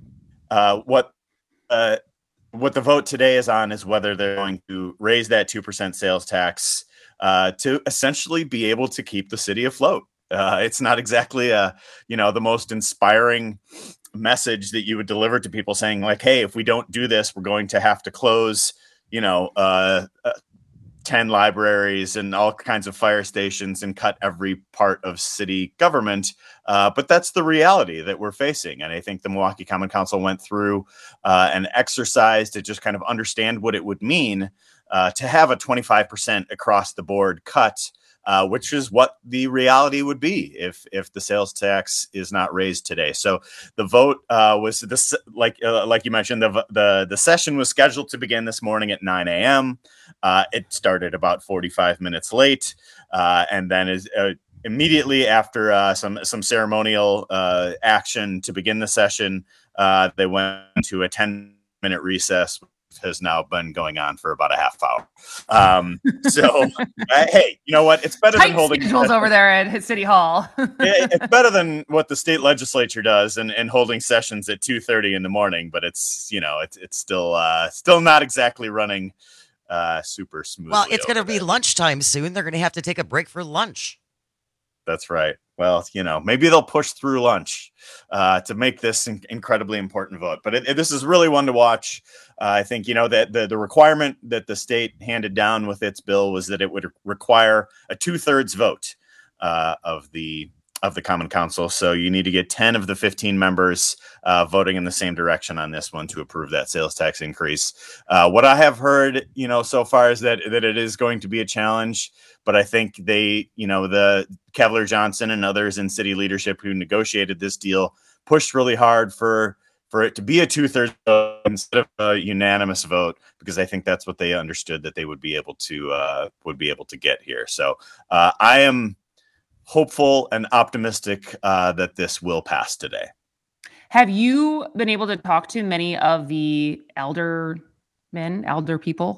uh, what uh, what the vote today is on is whether they're going to raise that two percent sales tax uh, to essentially be able to keep the city afloat. Uh, it's not exactly a, you know, the most inspiring message that you would deliver to people, saying like, hey, if we don't do this, we're going to have to close, you know, uh, uh, ten libraries and all kinds of fire stations and cut every part of city government. Uh, but that's the reality that we're facing. And I think the Milwaukee Common Council went through uh, an exercise to just kind of understand what it would mean uh, to have a twenty-five percent across the board cut, uh, which is what the reality would be if if the sales tax is not raised today. So the vote uh, was this, like uh, like you mentioned, the the the session was scheduled to begin this morning at nine a.m. Uh, it started about forty-five minutes late, uh, and then is uh, immediately after uh, some some ceremonial uh, action to begin the session, uh, they went to a ten minute recess. Has now been going on for about a half hour. Um, so, uh, hey, you know what? It's better Tight than holding schedules over there at City Hall. it, it's better than what the state legislature does and, and holding sessions at two thirty in the morning. But it's, you know, it's it's still uh, still not exactly running uh, super smoothly. Well, it's going to be lunchtime soon. They're going to have to take a break for lunch. That's right. Well, you know, maybe they'll push through lunch uh, to make this in- incredibly important vote. But it, it, this is really one to watch. Uh, I think, you know, that the, the requirement that the state handed down with its bill was that it would require a two thirds vote uh, of the of the Common Council. So you need to get ten of the fifteen members uh, voting in the same direction on this one to approve that sales tax increase. Uh, what I have heard, you know, so far is that that it is going to be a challenge. But I think they, you know, the Kevlar Johnson and others in city leadership who negotiated this deal pushed really hard for for it to be a two thirds vote instead of a unanimous vote, because I think that's what they understood that they would be able to uh, would be able to get here. So uh, I am hopeful and optimistic uh, that this will pass today. Have you been able to talk to many of the elder men, elder people?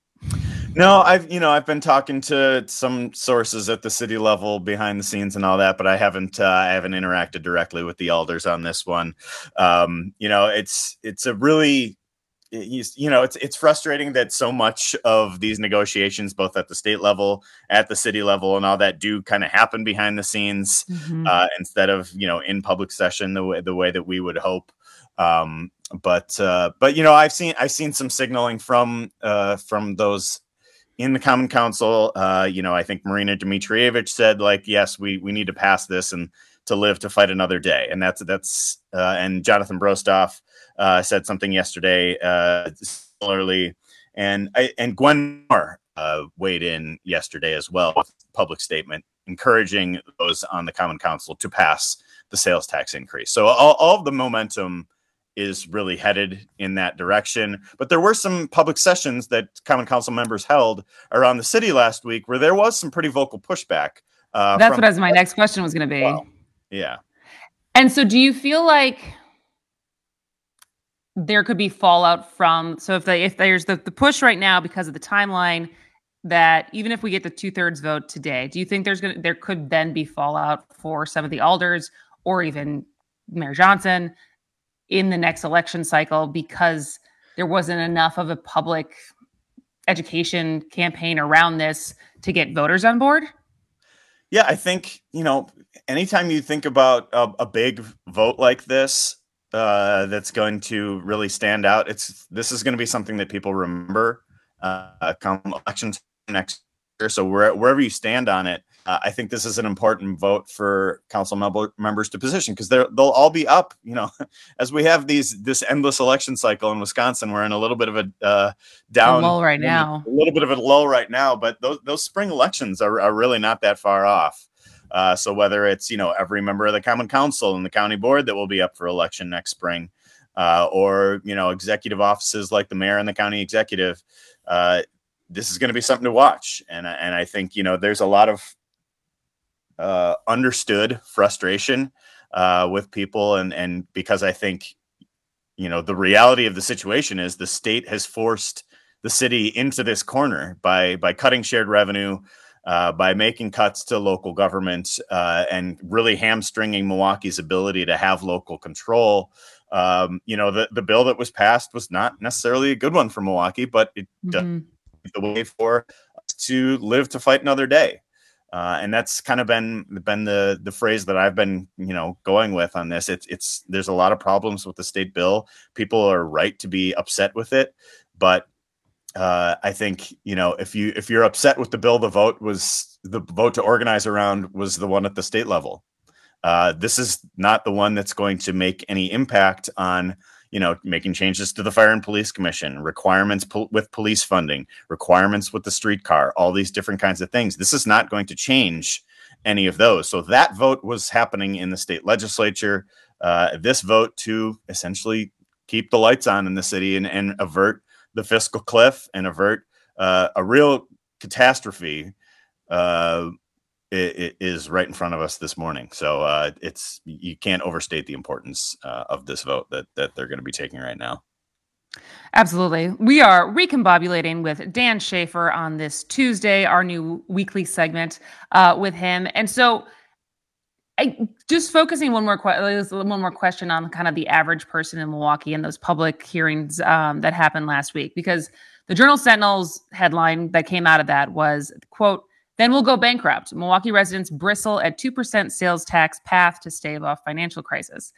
No, I've, you know, I've been talking to some sources at the city level behind the scenes and all that, but I haven't, uh, I haven't interacted directly with the elders on this one. Um, you know, it's, it's a really, you know, it's, it's frustrating that so much of these negotiations, both at the state level, at the city level and all that, do kind of happen behind the scenes mm-hmm. uh, instead of, you know, in public session, the way, the way that we would hope. Um, but, uh, but, you know, I've seen, I've seen some signaling from, uh, from those in the Common Council. Uh, you know, I think Marina Dmitrievich said, like, yes, we, we need to pass this and to live to fight another day. And that's, that's, uh, and Jonathan Brostoff uh, said something yesterday, uh, similarly. And, I, and Gwen Moore uh, weighed in yesterday as well with a public statement encouraging those on the Common Council to pass the sales tax increase. So all, all of the momentum is really headed in that direction. But there were some public sessions that Common Council members held around the city last week where there was some pretty vocal pushback. Uh, That's what I was, my next question was going to be. Well, yeah. And so do you feel like there could be fallout from, so if, they, if there's the, the push right now because of the timeline, that even if we get the two thirds vote today, do you think there's going to, there could then be fallout for some of the alders or even Mayor Johnson in the next election cycle because there wasn't enough of a public education campaign around this to get voters on board? Yeah, I think, you know, anytime you think about a, a big vote like this, uh, that's going to really stand out, it's, this is going to be something that people remember uh, come election next year. So where, wherever you stand on it, Uh, I think this is an important vote for council member, members to position, because they'll all be up, you know, as we have these this endless election cycle in Wisconsin. We're in a little bit of a uh, down a lull right now, a little bit of a lull right now, but those those spring elections are, are really not that far off. Uh, so whether it's, you know, every member of the Common Council and the county board that will be up for election next spring, uh, or, you know, executive offices like the mayor and the county executive, uh, this is going to be something to watch. And, and I think, you know, there's a lot of uh, understood frustration uh, with people. And, and because I think, you know, the reality of the situation is the state has forced the city into this corner by, by cutting shared revenue, Uh, by making cuts to local government uh, and really hamstringing Milwaukee's ability to have local control. Um, you know, the, the bill that was passed was not necessarily a good one for Milwaukee, but it mm-hmm. does the way for us to live to fight another day. Uh, and that's kind of been been the the phrase that I've been, you know, going with on this. It's it's there's a lot of problems with the state bill. People are right to be upset with it, but Uh, I think, you know, if you if you're upset with the bill, the vote was the vote to organize around was the one at the state level. Uh, this is not the one that's going to make any impact on, you know, making changes to the Fire and Police Commission, requirements po- with police funding, requirements with the streetcar, all these different kinds of things. This is not going to change any of those. So that vote was happening in the state legislature. Uh, this vote to essentially keep the lights on in the city and, and avert the fiscal cliff and avert uh, a real catastrophe uh, it, it is right in front of us this morning. So uh, it's you can't overstate the importance uh, of this vote that that they're going to be taking right now. Absolutely. We are recombobulating with Dan Schaefer on this Tuesday, our new weekly segment uh, with him. And so I just focusing one more que- one more question on kind of the average person in Milwaukee and those public hearings um, that happened last week, because the Journal Sentinel's headline that came out of that was, quote, "Then we'll go bankrupt. Milwaukee residents bristle at two percent sales tax path to stave off financial crisis."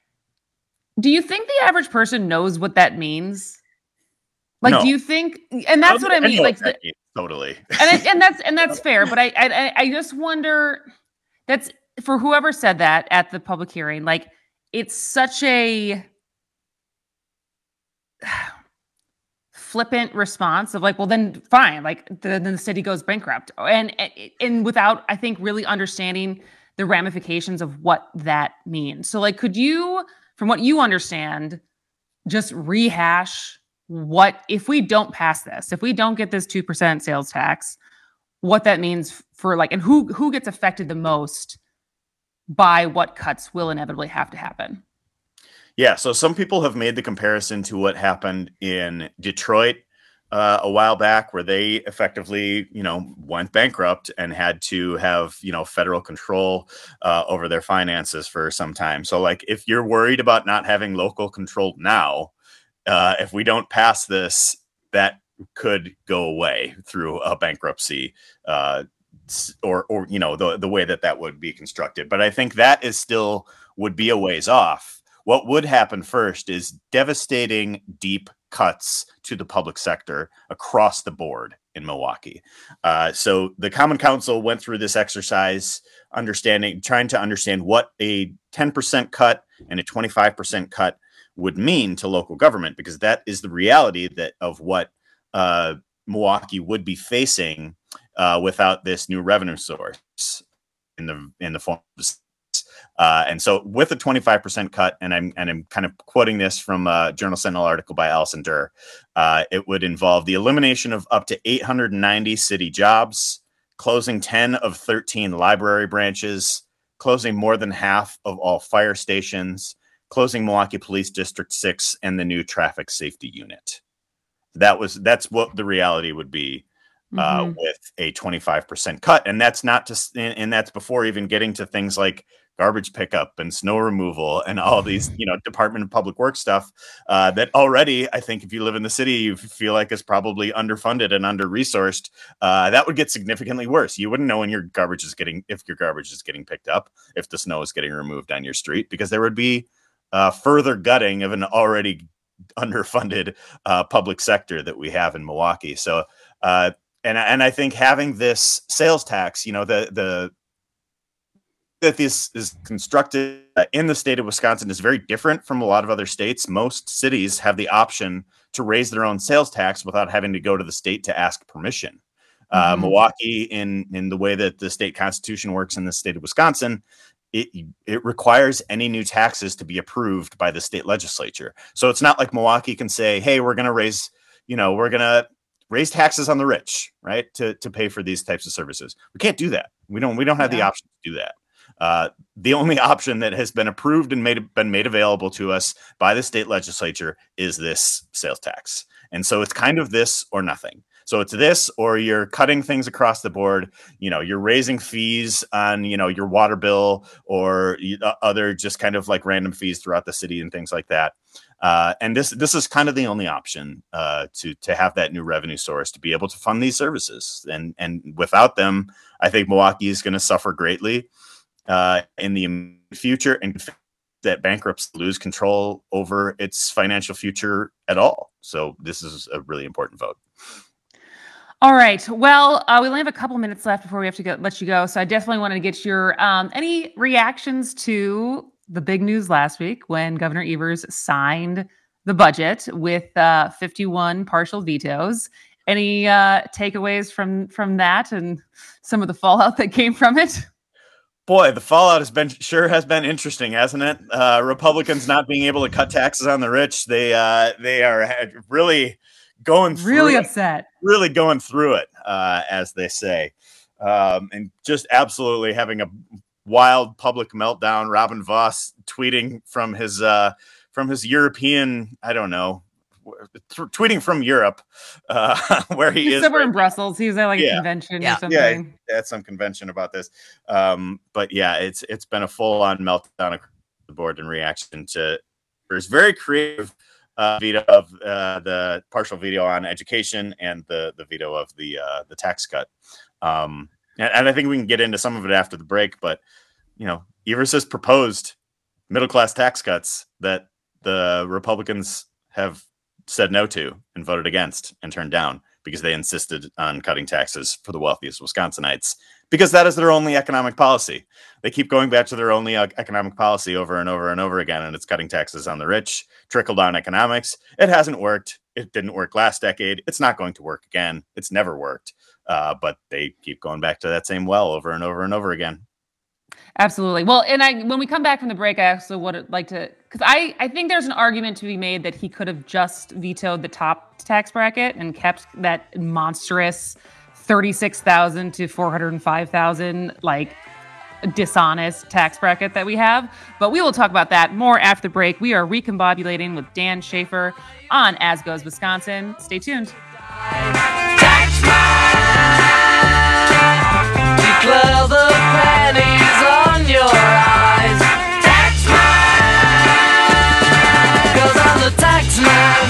Do you think the average person knows what that means? Like, no. do you think, and that's what I mean, like, the, totally. and, I, and that's, and that's fair. But I, I, I just wonder, that's, for whoever said that at the public hearing, like, it's such a flippant response of like, well, then fine, like the, then the city goes bankrupt, and and without, I think, really understanding the ramifications of what that means. So, like, could you, from what you understand, just rehash what, if we don't pass this, if we don't get this two percent sales tax, what that means for, like, and who who gets affected the most by what cuts will inevitably have to happen? Yeah, so some people have made the comparison to what happened in Detroit uh, a while back, where they effectively, you know, went bankrupt and had to have, you know, federal control uh, over their finances for some time. So, like, if you're worried about not having local control now, uh, if we don't pass this, that could go away through a bankruptcy uh or, or, you know, the, the way that that would be constructed. But I think that is still would be a ways off. What would happen first is devastating, deep cuts to the public sector across the board in Milwaukee. Uh, so the Common Council went through this exercise, understanding, trying to understand what a ten percent cut and a twenty-five percent cut would mean to local government, because that is the reality that of what uh, Milwaukee would be facing Uh, without this new revenue source in the in the form of, uh, and so with a twenty-five percent cut, and I'm and I'm kind of quoting this from a Journal Sentinel article by Allison Durr, uh, it would involve the elimination of up to eight hundred ninety city jobs, closing ten of thirteen library branches, closing more than half of all fire stations, closing Milwaukee Police District six and the new traffic safety unit. That was that's what the reality would be. Uh, mm-hmm. With a twenty-five percent cut. And that's not just, and, and that's before even getting to things like garbage pickup and snow removal and all these, you know, Department of Public Works stuff uh, that already, I think if you live in the city, you feel like is probably underfunded and under-resourced. Uh, that would get significantly worse. You wouldn't know when your garbage is getting, if your garbage is getting picked up, if the snow is getting removed on your street, because there would be uh, further gutting of an already underfunded uh, public sector that we have in Milwaukee. So, uh, And and I think having this sales tax, you know, the the that this is constructed in the state of Wisconsin is very different from a lot of other states. Most cities have the option to raise their own sales tax without having to go to the state to ask permission. Uh, Mm-hmm. Milwaukee, in in the way that the state constitution works in the state of Wisconsin, it it requires any new taxes to be approved by the state legislature. So it's not like Milwaukee can say, "Hey, we're going to raise, you know, we're going to raise taxes on the rich, right, to to pay for these types of services." We can't do that. We don't we don't have Yeah. the option to do that. Uh, the only option that has been approved and made been made available to us by the state legislature is this sales tax. And so it's kind of this or nothing. So it's this, or you're cutting things across the board. You know, you're raising fees on, you know, your water bill or other just kind of like random fees throughout the city and things like that. Uh, and this this is kind of the only option uh, to to have that new revenue source to be able to fund these services. And and without them, I think Milwaukee is going to suffer greatly uh, in the future, and that bankrupts lose control over its financial future at all. So this is a really important vote. All right. Well, uh, we only have a couple minutes left before we have to go, let you go. So I definitely wanted to get your um, any reactions to the big news last week when Governor Evers signed the budget with uh, fifty-one partial vetoes. Any uh, takeaways from from that and some of the fallout that came from it? Boy, the fallout has been sure has been interesting, hasn't it? Uh, Republicans not being able to cut taxes on the rich. They uh, they are really going through Really it, upset. really going through it, uh, as they say, um, and just absolutely having a wild public meltdown. Robin Vos tweeting from his uh, from his European, I don't know, th- tweeting from Europe, uh, where he He's is somewhere right in Brussels. He was at like Yeah. a convention yeah. or something. Yeah, at some convention about this. Um, but yeah, it's it's been a full on meltdown across the board in reaction to there's very creative uh, veto of uh, the partial veto on education and the the veto of the uh, the tax cut. Um, and, and I think we can get into some of it after the break. But you know, Evers has proposed middle class tax cuts that the Republicans have said no to and voted against and turned down because they insisted on cutting taxes for the wealthiest Wisconsinites, because that is their only economic policy. They keep going back to their only uh, economic policy over and over and over again, and it's cutting taxes on the rich, trickle-down economics. It hasn't worked. It didn't work last decade. It's not going to work again. It's never worked. Uh, but they keep going back to that same well over and over and over again. Absolutely. Well, and I when we come back from the break, I also would like to, because I, I think there's an argument to be made that he could have just vetoed the top tax bracket and kept that monstrous thirty-six thousand to four hundred five thousand, like, dishonest tax bracket that we have. But we will talk about that more after the break. We are recombobulating with Dan Schaefer on As Goes Wisconsin. Stay tuned. Declare the pennies on your eyes. Tax man, 'cause I'm the tax man.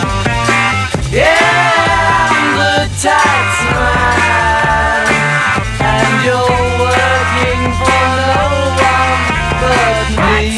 Yeah, I'm the tax man. And you're working for no one but me.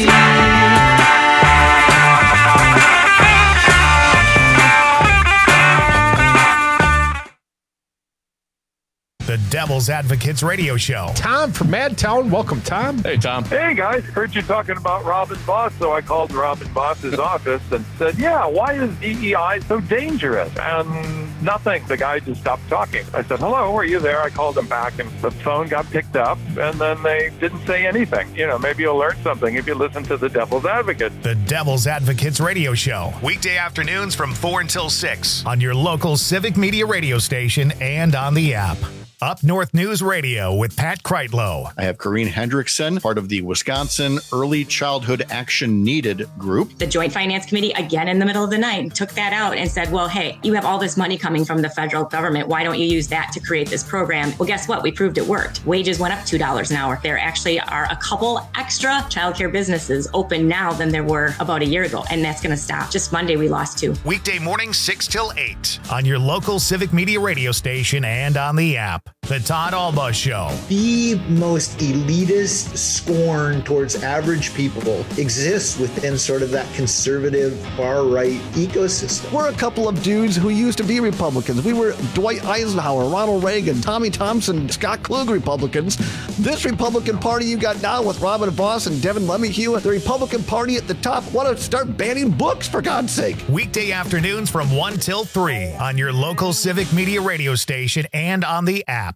The Devil's Advocates Radio Show. Tom from Madtown. Welcome, Tom. Hey, Tom. Hey, guys. Heard you talking about Robin Vos, so I called Robin Vos's office and said, yeah, why is D E I so dangerous? And nothing. The guy just stopped talking. I said, hello, are you there? I called him back, and the phone got picked up, and then they didn't say anything. You know, maybe you'll learn something if you listen to the Devil's Advocate. The Devil's Advocates Radio Show. Weekday afternoons from four until six on your local Civic Media radio station and on the app. Up North News Radio with Pat Kreitlow. I have Corrine Hendrickson, part of the Wisconsin Early Childhood Action Needed group. The Joint Finance Committee, again in the middle of the night, took that out and said, well, hey, you have all this money coming from the federal government. Why don't you use that to create this program? Well, guess what? We proved it worked. Wages went up two dollars an hour. There actually are a couple extra childcare businesses open now than there were about a year ago, and that's going to stop. Just Monday, we lost two. Weekday mornings, six till eight on your local Civic Media radio station and on the app. The Todd Alba Show. The most elitist scorn towards average people exists within sort of that conservative far-right ecosystem. We're a couple of dudes who used to be Republicans. We were Dwight Eisenhower, Ronald Reagan, Tommy Thompson, Scott Klug Republicans. This Republican Party you got now with Robin Vos and Devin LeMahieu, the Republican Party at the top, want to start banning books, for God's sake. Weekday afternoons from one till three on your local Civic Media radio station and on the app.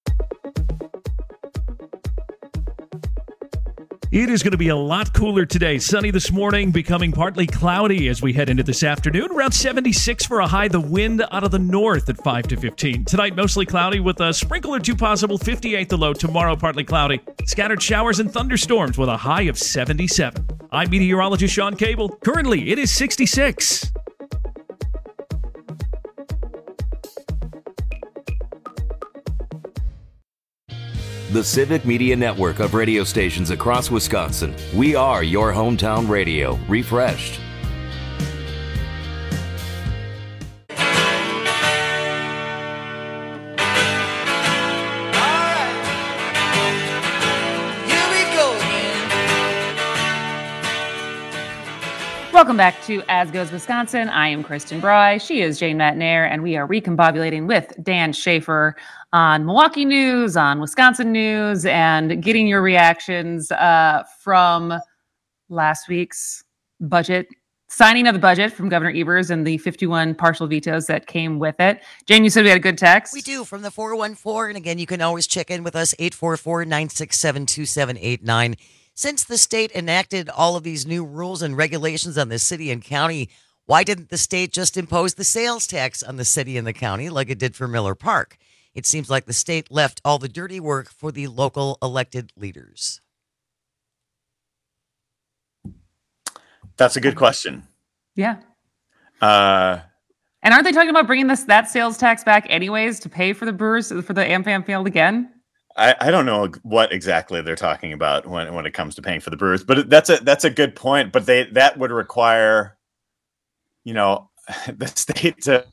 It is going to be a lot cooler today. Sunny this morning, becoming partly cloudy as we head into this afternoon. Around seventy-six for a high. The wind out of the north at five to fifteen. Tonight, mostly cloudy with a sprinkle or two possible. fifty-eight the low. Tomorrow, partly cloudy. Scattered showers and thunderstorms with a high of seventy-seven. I'm meteorologist Sean Cable. Currently, it is sixty-six. The Civic Media Network of radio stations across Wisconsin. We are your hometown radio, refreshed. Welcome back to As Goes Wisconsin. I am Kristen Bry. She is Jane Matnair, and we are recombobulating with Dan Schaefer on Milwaukee news, on Wisconsin news, and getting your reactions uh, from last week's budget, signing of the budget from Governor Evers and the fifty-one partial vetoes that came with it. Jane, you said we had a good text? We do, from the four one four. And again, you can always check in with us, eight four four, nine six seven, two seven eight nine. Since the state enacted all of these new rules and regulations on the city and county, why didn't the state just impose the sales tax on the city and the county like it did for Miller Park? It seems like the state left all the dirty work for the local elected leaders. That's a good question. Yeah. Uh, and aren't they talking about bringing this that sales tax back anyways to pay for the Brewers, for the AmFam field again? I, I don't know what exactly they're talking about when, when it comes to paying for the Brewers, but that's a that's a good point. But they that would require, you know, the state to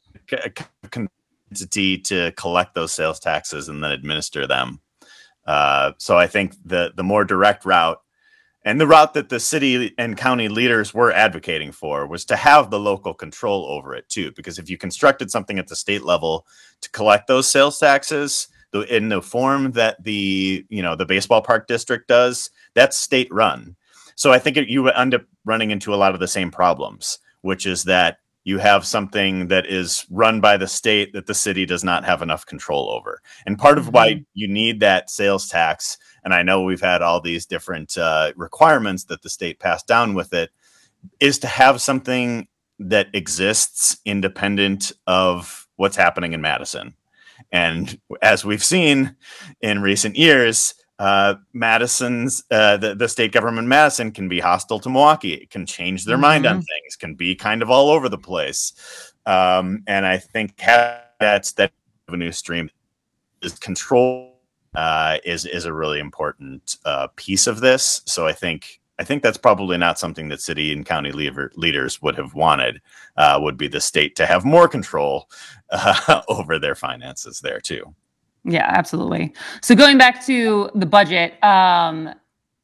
entity to collect those sales taxes and then administer them. Uh, so I think the the more direct route, and the route that the city and county leaders were advocating for, was to have the local control over it too. Because if you constructed something at the state level to collect those sales taxes in the form that the, you know, the baseball park district does, that's state run. So I think it, you end up running into a lot of the same problems, which is that you have something that is run by the state that the city does not have enough control over. And part of why you need that sales tax, and I know we've had all these different uh, requirements that the state passed down with it, is to have something that exists independent of what's happening in Madison. And as we've seen in recent years, uh, Madison's uh, the, the state government in Madison can be hostile to Milwaukee. It can change their mm-hmm. mind on things, can be kind of all over the place. Um, and I think that's that revenue stream is control uh, is is a really important uh, piece of this. So I think I think that's probably not something that city and county leader, leaders would have wanted, uh, would be the state to have more control uh, over their finances there too. Yeah, absolutely. So going back to the budget, um,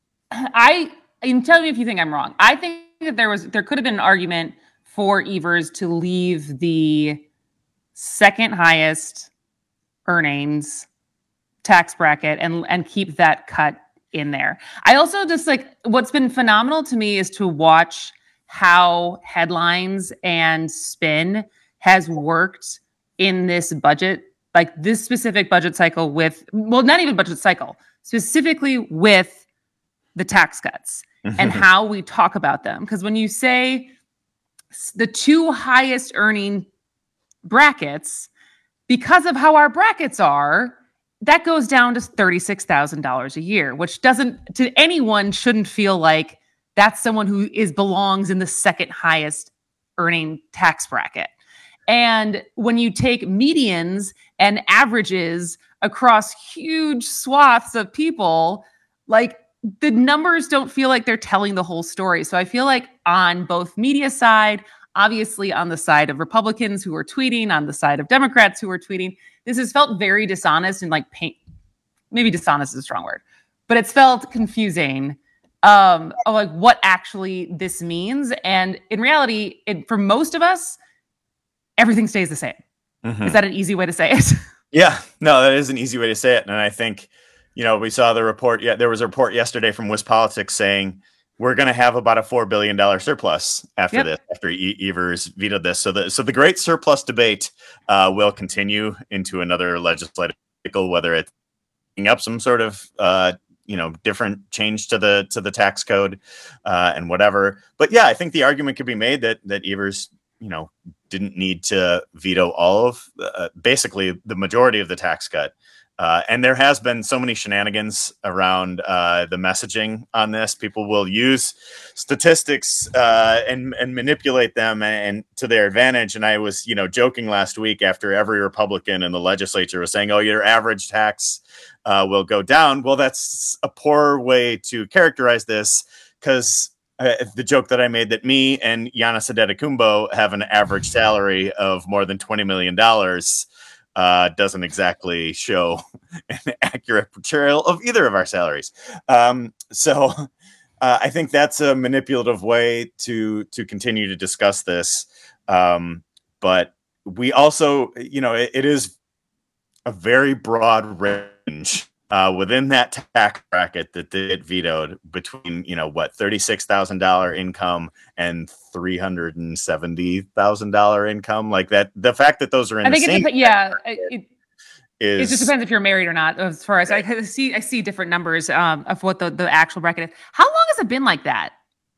I, and tell me if you think I'm wrong. I think that there was, there could have been an argument for Evers to leave the second highest earnings tax bracket and, and keep that cut in there. I also just like, what's been phenomenal to me is to watch how headlines and spin has worked in this budget, like this specific budget cycle with, well, not even budget cycle, specifically with the tax cuts and how we talk about them. Because when you say the two highest earning brackets, because of how our brackets are, that goes down to thirty-six thousand dollars a year, which doesn't, to anyone, shouldn't feel like that's someone who is belongs in the second highest earning tax bracket. And when you take medians and averages across huge swaths of people, like the numbers don't feel like they're telling the whole story. So I feel like on both media side, obviously on the side of Republicans who are tweeting, on the side of Democrats who are tweeting. This has felt very dishonest and like pain. Maybe dishonest is a strong word, but it's felt confusing um, of like what actually this means. And in reality, it, for most of us, everything stays the same. Mm-hmm. Is that an easy way to say it? Yeah, no, that is an easy way to say it. And I think, you know, we saw the report. Yeah, there was a report yesterday from WisPolitics saying we're going to have about a four billion dollars surplus after yep. this, after e- Evers vetoed this. So the so the great surplus debate uh, will continue into another legislative cycle, whether it's up some sort of uh, you know different change to the to the tax code uh, and whatever. But yeah, I think the argument could be made that that Evers, you know, didn't need to veto all of uh, basically the majority of the tax cut. Uh, and there has been so many shenanigans around uh, the messaging on this. People will use statistics uh, and and manipulate them and, and to their advantage. And I was, you know, joking last week after every Republican in the legislature was saying, "Oh, your average tax uh, will go down." Well, that's a poor way to characterize this, because uh, the joke that I made that me and Giannis Antetokounmpo have an average salary of more than twenty million dollars. Uh, doesn't exactly show an accurate portrayal of either of our salaries. Um, so uh, I think that's a manipulative way to to continue to discuss this. Um, but we also, you know, it, it is a very broad range uh, within that tax bracket that they get vetoed between, you know, what, thirty-six thousand dollars income and three hundred seventy thousand dollars income. Like that, the fact that those are in I the think same it, yeah, it, is, it just depends if you're married or not. As far as I see, I see different numbers um, of what the, the actual bracket is. How long has it been like that?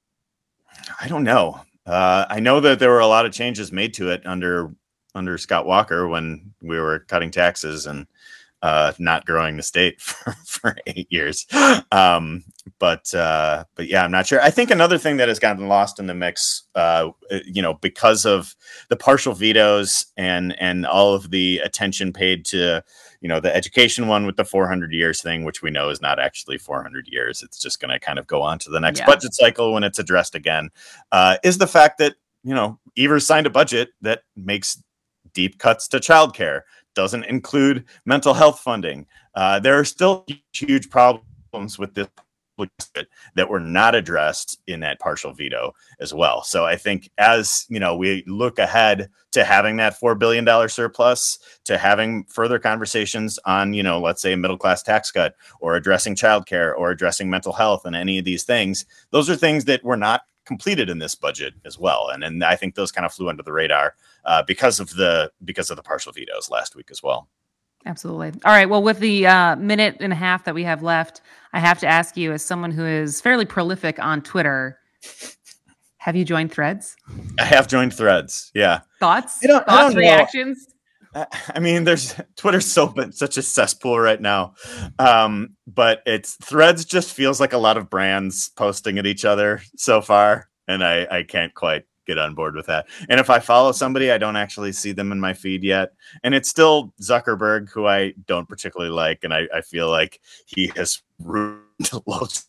I don't know. Uh, I know that there were a lot of changes made to it under under Scott Walker when we were cutting taxes and uh, not growing the state for, for eight years. Um, but, uh, but yeah, I'm not sure. I think another thing that has gotten lost in the mix, uh, you know, because of the partial vetoes and, and all of the attention paid to, you know, the education one with the four hundred years thing, which we know is not actually four hundred years. It's just going to kind of go on to the next yeah. budget cycle when it's addressed again, uh, is the fact that, you know, Evers signed a budget that makes deep cuts to childcare, doesn't include mental health funding. Uh, there are still huge problems with this that were not addressed in that partial veto as well. So I think as, you know, we look ahead to having that four billion dollars surplus, to having further conversations on, you know, let's say a middle-class tax cut or addressing childcare or addressing mental health and any of these things, those are things that were not completed in this budget as well. And, and I think those kind of flew under the radar uh, because of the because of the partial vetoes last week as well. Absolutely. All right. Well, with the uh, minute and a half that we have left, I have to ask you, as someone who is fairly prolific on Twitter, have you joined Threads? I have joined Threads. Yeah. Thoughts? I don't, Thoughts? I don't reactions? I, I mean, there's Twitter's so been such a cesspool right now, um, but it's Threads just feels like a lot of brands posting at each other so far, and I, I can't quite get on board with that. And if I follow somebody, I don't actually see them in my feed yet. And it's still Zuckerberg, who I don't particularly like. And I, I feel like he has ruined loads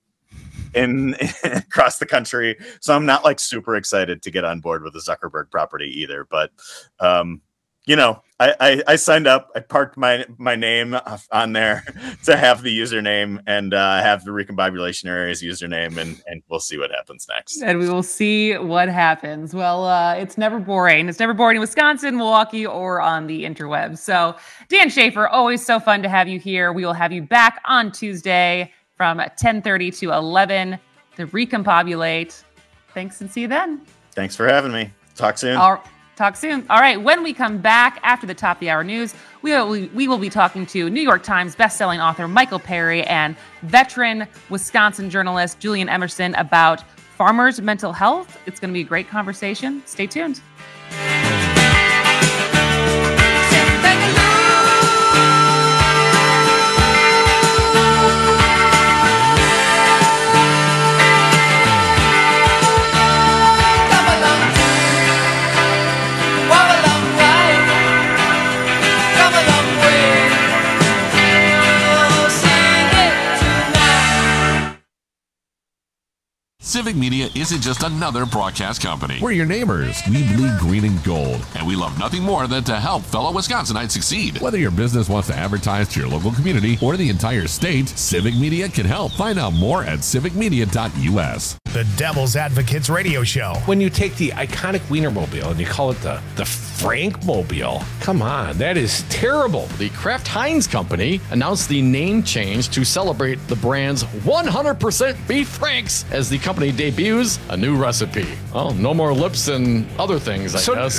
in, in across the country. So I'm not like super excited to get on board with the Zuckerberg property either. But, um, you know, I, I, I signed up. I parked my my name on there to have the username and uh, have the recombobulation area's username, and, and we'll see what happens next. And we will see what happens. Well, uh, it's never boring. It's never boring in Wisconsin, Milwaukee, or on the interwebs. So, Dan Schaefer, always so fun to have you here. We will have you back on Tuesday from ten thirty to eleven to recombobulate. Thanks, and see you then. Thanks for having me. Talk soon. All- Talk soon. All right. When we come back after the top of the hour news, we will, we will be talking to New York Times bestselling author Michael Perry and veteran Wisconsin journalist Julian Emerson about farmers' mental health. It's going to be a great conversation. Stay tuned. Civic Media isn't just another broadcast company. We're your neighbors. We bleed green and gold. And we love nothing more than to help fellow Wisconsinites succeed. Whether your business wants to advertise to your local community or the entire state, Civic Media can help. Find out more at civic media dot u s. The Devil's Advocates Radio Show. When you take the iconic Wienermobile and you call it the, the Frankmobile, come on, that is terrible. The Kraft Heinz Company announced the name change to celebrate the brand's one hundred percent beef franks as the company debuts a new recipe. Well, no more lips and other things, I So- guess.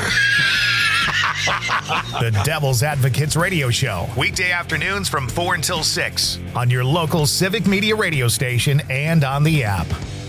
The Devil's Advocates Radio Show. Weekday afternoons from four until six on your local Civic Media radio station and on the app.